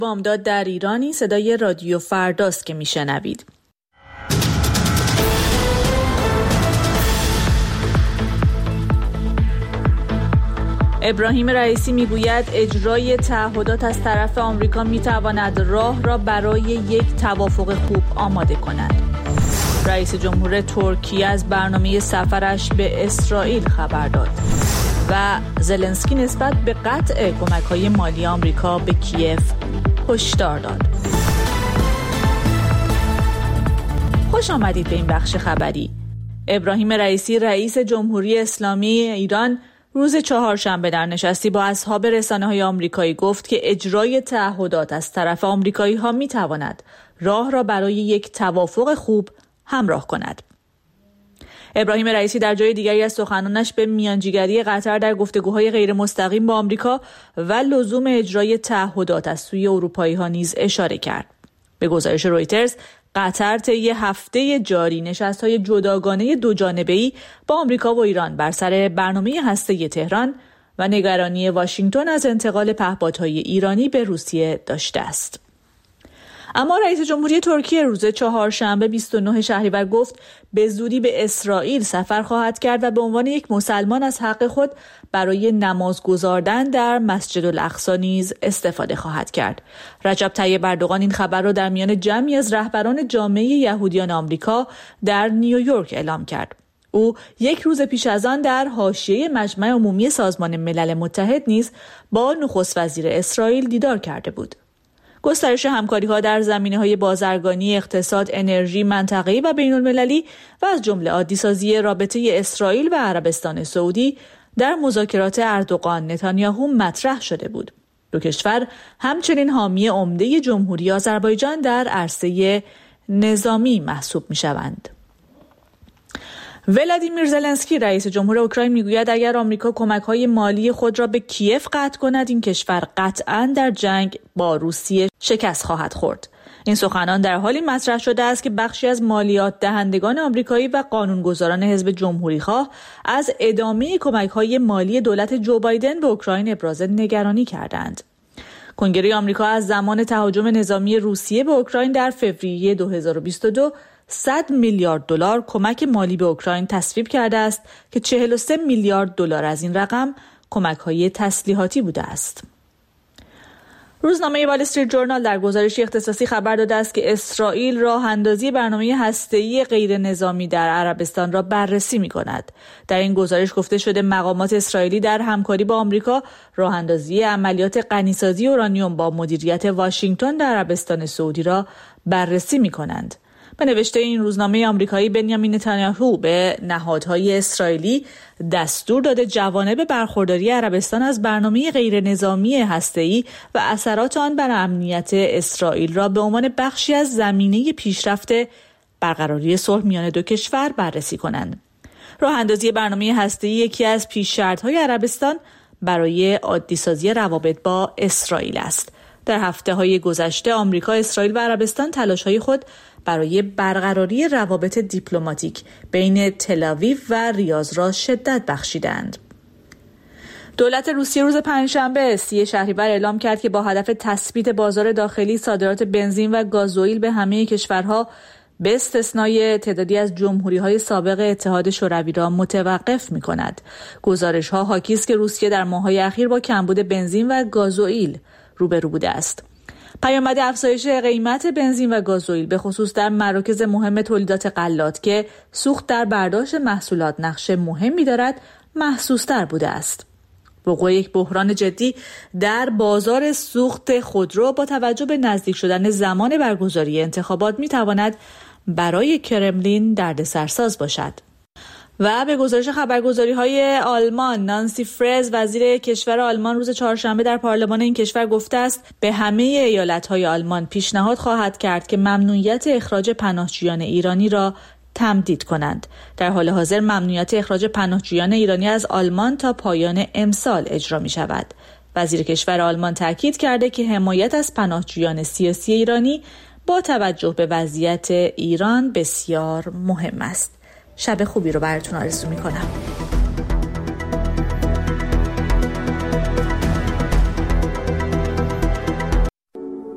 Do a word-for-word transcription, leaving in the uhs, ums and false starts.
بامداد در ایرانی صدای رادیو فرداست که میشنوید. ابراهیم رئیسی میگوید اجرای تعهدات از طرف آمریکا میتواند راه را برای یک توافق خوب آماده کند. رئیس جمهور ترکیه از برنامه سفرش به اسرائیل خبر داد و زلنسکی نسبت به قطع کمک‌های مالی آمریکا به کیف هشدار داد. خوش آمدید به این بخش خبری. ابراهیم رئیسی رئیس جمهوری اسلامی ایران روز چهارشنبه در نشستی با اصحاب رسانه‌های آمریکایی گفت که اجرای تعهدات از طرف آمریکایی‌ها می‌تواند راه را برای یک توافق خوب همراه کند. ابراهیم رئیسی در جای دیگری از سخنانش به میانجیگری قطر در گفتگوهای غیر مستقیم با آمریکا و لزوم اجرای تعهدات از سوی اروپایی‌ها نیز اشاره کرد. به گزارش رویترز، قطر طی هفته جاری نشست‌های جداگانه دو جانبه‌ای با آمریکا و ایران بر سر برنامه هسته‌ای تهران و نگرانی واشنگتن از انتقال پهپادهای ایرانی به روسیه داشته است. اما رئیس جمهوری ترکیه روز چهارشنبه بیست و نه شهریور گفت به زودی به اسرائیل سفر خواهد کرد و به عنوان یک مسلمان از حق خود برای نماز گزاردن در مسجد الاقصی نیز استفاده خواهد کرد. رجب طیب اردوغان این خبر را در میان جمعی از رهبران جامعه یهودیان آمریکا در نیویورک اعلام کرد. او یک روز پیش از آن در حاشیه مجمع عمومی سازمان ملل متحد نیز با نخست وزیر اسرائیل دیدار کرده بود. گسترش همکاری‌ها در زمینه‌های بازرگانی، اقتصاد، انرژی، منطقه‌ای و بین‌المللی و از جمله عادی‌سازی رابطه اسرائیل و عربستان سعودی در مذاکرات اردوغان نتانیاهو مطرح شده بود. دو کشور همچنین حامی عمده جمهوری آذربایجان در عرصه نظامی محسوب می‌شوند. ولادیمیر زلنسکی رئیس جمهور اوکراین میگوید اگر آمریکا کمک‌های مالی خود را به کیف قطع کند این کشور قطعاً در جنگ با روسیه شکست خواهد خورد. این سخنان در حالی مطرح شده است که بخشی از مالیات دهندگان آمریکایی و قانونگذاران حزب جمهوری‌خواه از ادامه کمک‌های مالی دولت جو بایدن به اوکراین ابراز نگرانی کردند. کنگره آمریکا از زمان تهاجم نظامی روسیه به اوکراین در فوریه دو هزار و بیست و دو صد میلیارد دلار کمک مالی به اوکراین تصویب کرده است که چهل و سه میلیارد دلار از این رقم کمک‌های تسلیحاتی بوده است. روزنامه وال استریت جورنال در گزارشی اختصاصی خبر داده است که اسرائیل راه اندازی برنامه هسته‌ای غیر نظامی در عربستان را بررسی می‌کند. در این گزارش گفته شده مقامات اسرائیلی در همکاری با آمریکا راه اندازی عملیات غنیسازی اورانیوم با مدیریت واشنگتن در عربستان سعودی را بررسی می‌کنند. به نوشته این روزنامه آمریکایی بنیامین نتانیاهو به نهادهای اسرائیلی دستور داده جوانب برخورداری عربستان از برنامه غیر نظامی هسته‌ای و اثرات آن بر امنیت اسرائیل را به عنوان بخشی از زمینه پیشرفت برقراری صلح میان دو کشور بررسی کنند. راه اندازی برنامه هسته‌ای یکی از پیش شرط‌های عربستان برای عادی‌سازی روابط با اسرائیل است. در هفته‌های گذشته آمریکا، اسرائیل و عربستان تلاش‌های خود برای برقراری روابط دیپلماتیک بین تل‌آویو و ریاض را شدت بخشیدند. دولت روسیه روز پنجشنبه سی شهریور اعلام کرد که با هدف تثبیت بازار داخلی صادرات بنزین و گازوئیل به همه کشورها به استثنای تعدادی از جمهوری‌های سابق اتحاد شوروی را متوقف می‌کند. گزارش‌ها حاکی است که روسیه در ماه‌های اخیر با کمبود بنزین و گازوئیل روبرو بوده است. پیامد افزایش قیمت بنزین و گازوئیل به خصوص در مراکز مهم تولیدات غلات که سوخت در برداشت محصولات نقش مهمی دارد محسوس‌تر بوده است. وقوع یک بحران جدی در بازار سوخت خودرو با توجه به نزدیک شدن زمان برگزاری انتخابات می‌تواند برای کرملین دردسرساز باشد. و به گزارش خبرگزاری‌های آلمان، نانسی فرز وزیر کشور آلمان روز چهارشنبه در پارلمان این کشور گفته است به همه ایالت‌های آلمان پیشنهاد خواهد کرد که ممنوعیت اخراج پناهجویان ایرانی را تمدید کنند. در حال حاضر ممنوعیت اخراج پناهجویان ایرانی از آلمان تا پایان امسال اجرا می‌شود. وزیر کشور آلمان تاکید کرده که حمایت از پناهجویان سیاسی ایرانی با توجه به وضعیت ایران بسیار مهم است. شب خوبی رو براتون آرزو می‌کنم.